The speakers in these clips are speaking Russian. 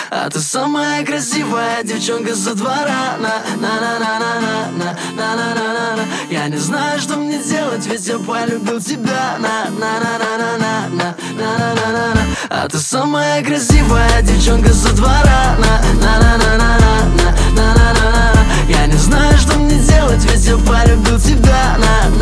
А ты самая красивая девчонка со двора. На-на-на-на-на-на-на-на-на-на. Я не знаю, что мне делать, ведь я полюбил тебя. На-на-на-на-на-на-на-на-на-на. А ты самая красивая девчонка со двора. На-на-на-на-на-на-на-на-на. Я не знаю, что мне делать, ведь я полюбил тебя.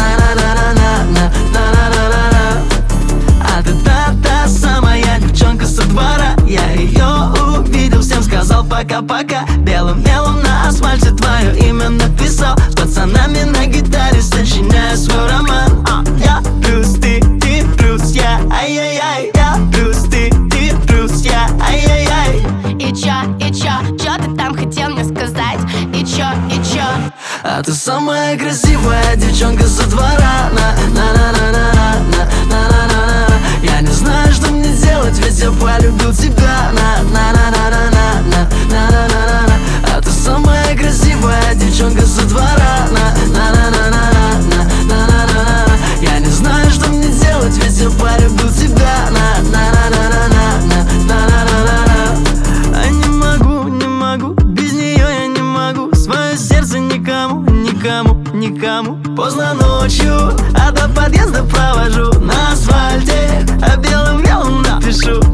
На-на-на-на-на-на-на-на-на. А ты та самая девчонка со двора. Я ее увидел, всем сказал пока-пока. Белым мелом на асфальте твое имя написал. С пацанами на гитаре сочиняя свой роман. Я плюс ты плюс я, ай-яй-яй. Я плюс ты плюс я, ай-яй-яй. И чё ты там хотел мне сказать? И чё? А ты самая красивая девчонка со двора. На-на-на-на-на-на-на-на-на. Я не знаю, что мне делать, ведь я полюбил тебя. На-на-на-на-на-на-на-на-на. А ты самая красивая девчонка со двора. На-на-на-на-на-на-на-на-на. Я не знаю, что мне делать, ведь я полюбил тебя. На-на-на-на-на-на-на-на-на. А не могу, без нее я не могу. Свое сердце никому. Поздно ночью, а до подъезда провожу на асфальте, а белым мелом напишу.